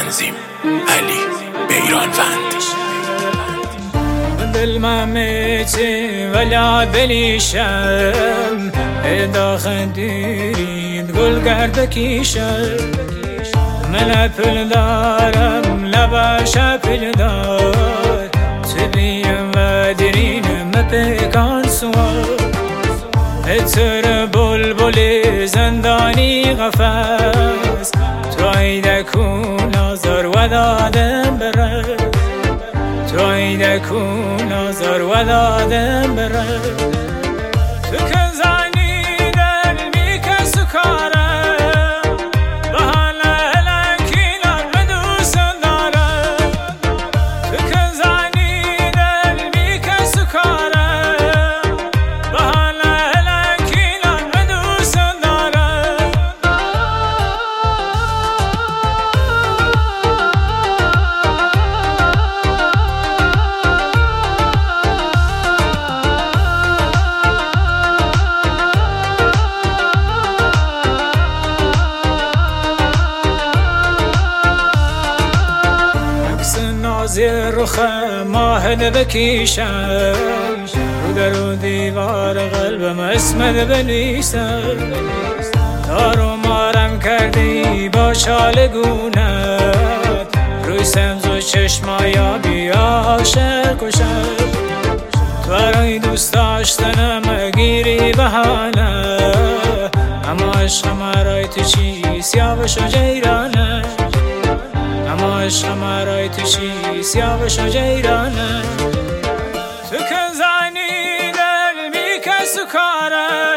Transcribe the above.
تنظیم علی بیرانوند. دل ممیتی ولی دلیشم ادا خندید گل گرد کیشم من اپل دارم لباش اپل دار تبیم و درینم پیکان سوار اتر بلبل زندانی قفص تو ایدکون آزار و دادم بره تو ایدکون آزار و دادم بره تو که زنی دل میکس و کارم به حال الکینم من دوست دارم تو که زنی دل میکس و کارم به حال الکینم من دوست دارم. نازی رخ ماهد بکیشم رو در و دیوار قلبم اسمت بنویسم تارو مارم کردی با شال گونت روی سمز و چشمایا بیا عاشق کشم تو برای دوست داشتنم گیری بهانه اما عشق مرای تو چی سیاوش و جیرانه اما عشق مرای تو چی سیاوش و جیرانه تو که زنی دل میکس و کارم